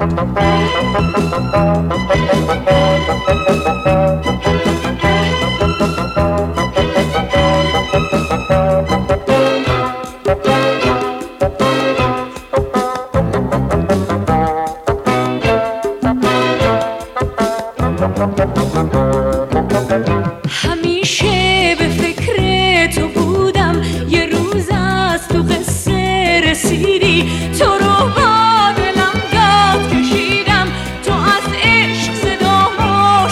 همیشه به فکر تو بودم، یه روز از تو قصه رسیدی، تو رو با دلم داد کشیدم، تو از عشق صدامو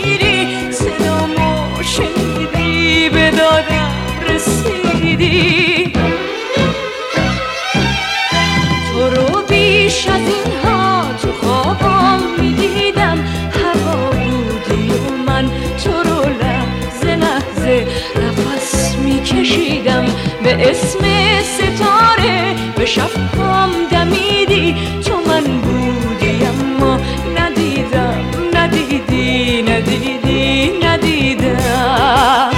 شنیدی به دادم رسیدی. تو رو بیش از اینها تو خوابم میدیدم، هوا بودی و من تو رو لحظه لحظه نفس میکشیدم، به اسم ستاره به شبم دمیدی، تو من بودی اما ندیدم.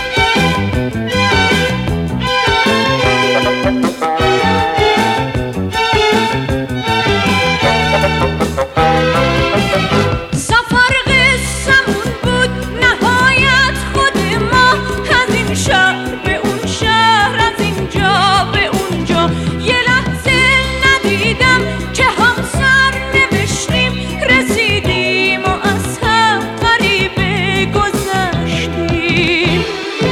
سفر قصمون بود نهایت خود ما، از این شهر به اون شهر، از اینجا به اونجا، یه لحظه ندیدم که همسر نوشتیم، رسیدیم و از هم غریبه گذشتیم.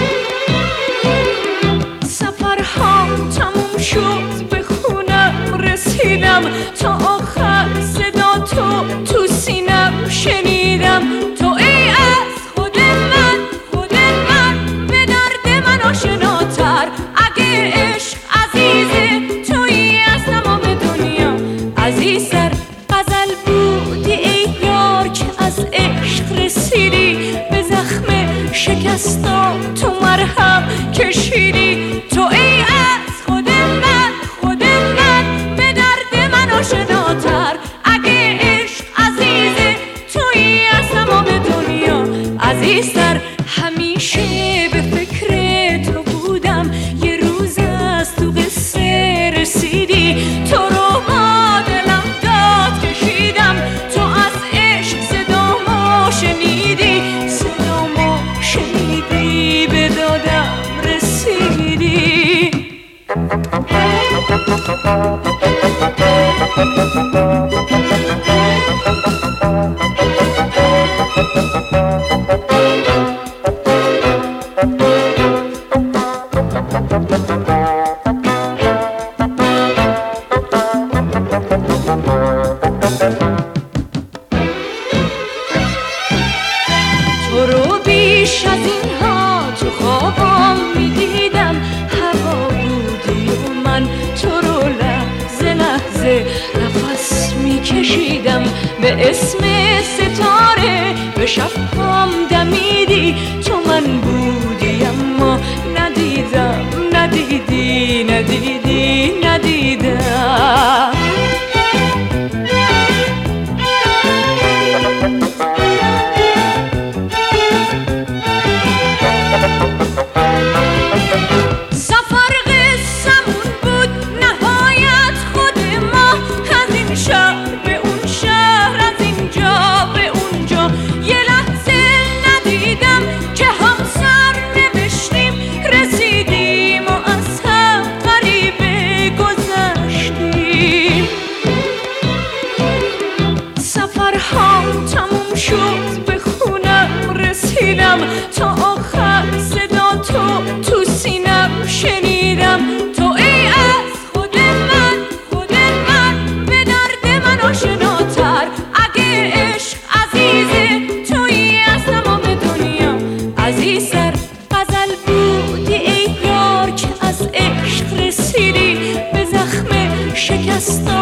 سفرهام تموم شد، به خونم رسیدم، تا آخر صدا تو سینم شنیدم، تو ای از خود من به درد من آشناتر، اگه عشق عزیزه تویی از تمام دنیا عزیزتر. غزل بودی ای یار که از عشق رسیدی، به زخم شکستم تو مرهم کشیدی، تو ای از خود من به درد من آشناتر، اگه عشق عزیزه تویی از تمام دنیا عزیزتر. همیشه به فکر تو بودم، یه روز از تو قصه رسیدی، تو رو با دلم داد کشیدم، تو از عشق صدامو شنیدی به دادم رسیدی. تو رو بیش از اینها تو خوابم میدیدم، هوا بودی و من تو رو لحظه لحظه نفس میکشیدم، به اسم ستاره به شبم دمیدی، تو من بودی اما ندیدم. سفر قصمون بود نهایت خود ما، از این شهر به اون شهر، از اینجا به اونجا، یه لحظه ندیدم که همسر نوشتیم، رسیدیم و از هم غریبه گذشتیم. سفرهام تموم شد، به خونم رسیدم، تا آخر صدا تو سینم شنیدم، تو ای از خود من به درد من آشناتر، اگه عشق عزیزه تویی از تمام دنیا عزیزتر. غزل بودی ای یار که از عشق رسیدی، به زخم شکستم